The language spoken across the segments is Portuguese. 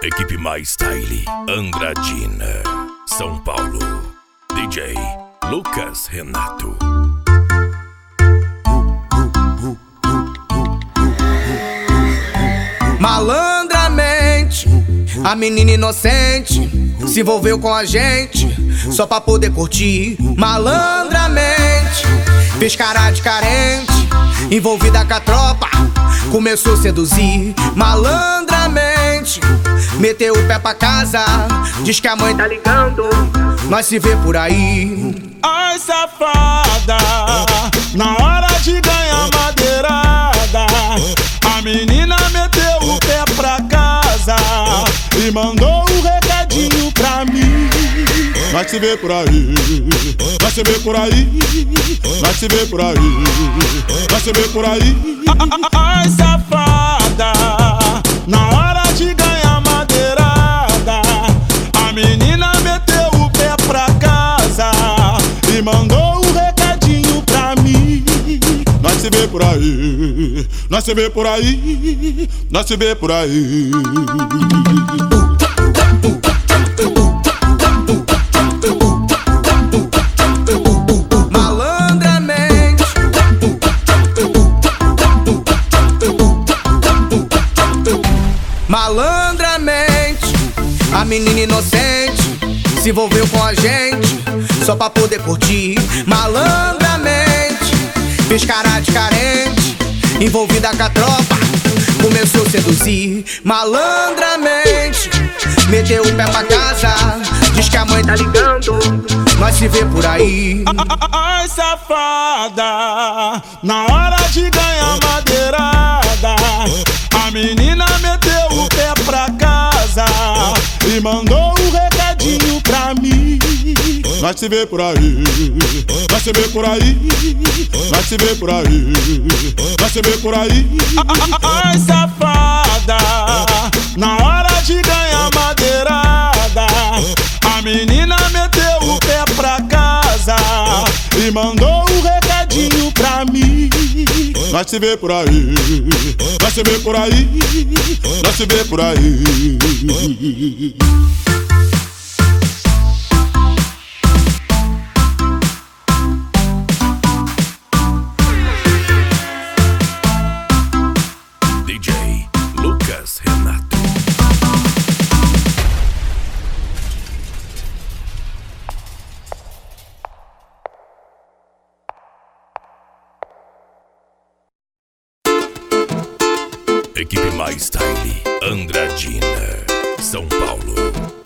Equipe Mais Style, Andradina, São Paulo. DJ Lucas Renato. Malandramente, a menina inocente se envolveu com a gente só pra poder curtir. Malandramente, fez cara de carente, envolvida com a tropa, começou a seduzir. Malandramente, meteu o pé pra casa, diz que a mãe tá ligando, nós se vê por aí. Ai, safada, na hora de ganhar madeirada, a menina meteu o pé pra casa e mandou um recadinho pra mim. Nós se vê por aí, nós se vê por aí, nós se vê por aí, nós se vê por aí. Ai, safada, na hora de ganhar madeirada, a menina meteu o pé pra casa e mandou um recadinho pra mim. Nós se vê por aí, nós se vê por aí, nós se vê por aí. Malandramente, malandramente, a menina inocente se envolveu com a gente só pra poder curtir. Malandramente, fez cara de carente, envolvida com a tropa, começou a seduzir. Malandramente, meteu o pé pra casa, diz que a mãe tá ligando, nós se vê por aí. Ai, safada, na hora de ganhar madeirada, a menina meteu o pé pra casa e mandou um recadinho pra mim. Nós se vê por aí, nós se vê por aí, nós se vê por aí, nós se vê por aí. Ai, safada, na hora de ganhar madeirada, a menina meteu o pé pra casa e mandou um recadinho pra mim. Nós se vê por aí, nós se vê por aí, nós se vê por aí. DJ Lucas Renato. Equipe Mais Style, Andradina, São Paulo.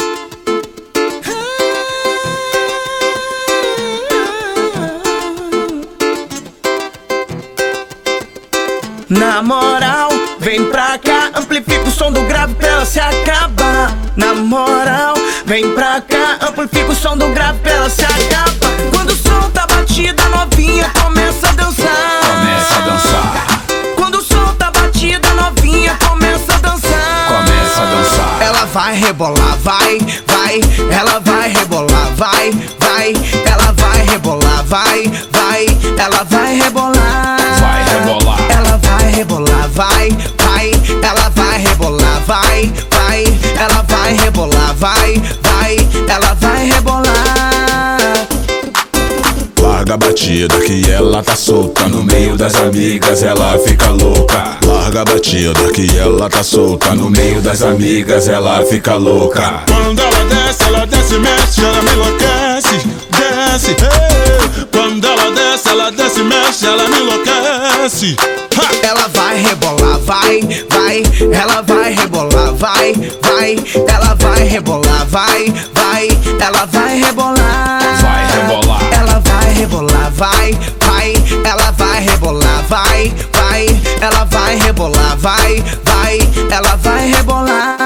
Na moral, vem pra cá, amplifica o som do grave pra ela se acabar. Na moral, vem pra cá, amplifica o som do grave pra ela se acabar. Quando o som tá batido, a novinha começa a dançar. Começa a dançar, Quando o som tá batido, a novinha começa a dançar. começa a dançar. Ela vai rebolar, vai, vai. Ela vai rebolar, vai, vai. Ela vai rebolar, vai, vai. Ela vai rebolar, Vai rebolar, ela vai rebolar, vai, vai. Ela vai rebolar, vai, vai. Ela vai rebolar, vai, vai. Ela vai rebolar. larga a batida que ela tá solta. No meio das amigas ela fica louca. Larga a batida que ela tá solta. No meio das amigas ela fica louca. Quando ela desce, mexe, ela me enlouquece. Desce, hey. Quando ela desce, mexe, ela me enlouquece. Ha. Ela vai rebolar, vai, vai. Ela vai rebolar, vai, vai. Ela vai rebolar, vai, vai. Ela vai rebolar, Vai rebolar, ela vai rebolar, vai, vai. Ela vai rebolar, vai, vai. Ela vai rebolar, vai, vai. Ela vai rebolar.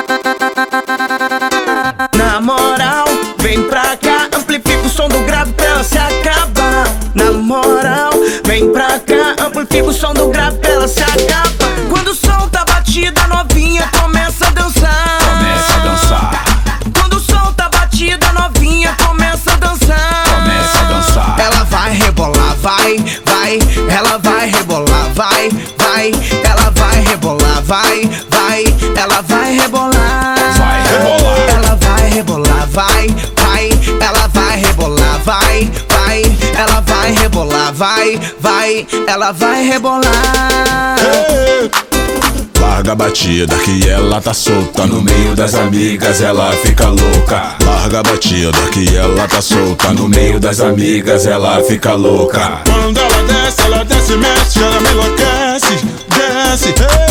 Na moral, vem pra cá, amplifica o som do grave pra ela se acabar. Na moral, vem pra cá, amplifica o som do grave pra ela se acabar. Quando o som tá batido, a novinha começa a dançar. começa a dançar, Quando o som tá batido, a novinha começa a dançar. começa a dançar. Ela vai rebolar, vai, vai. Ela vai rebolar, vai, vai. Ela vai rebolar, vai, vai. Ela vai rebolar, Vai ela vai rebolar. Larga a batida que ela tá solta. No meio das amigas ela fica louca. Larga a batida que ela tá solta. No meio das amigas ela fica louca. Quando ela desce, mexe, ela me enlouquece. Desce,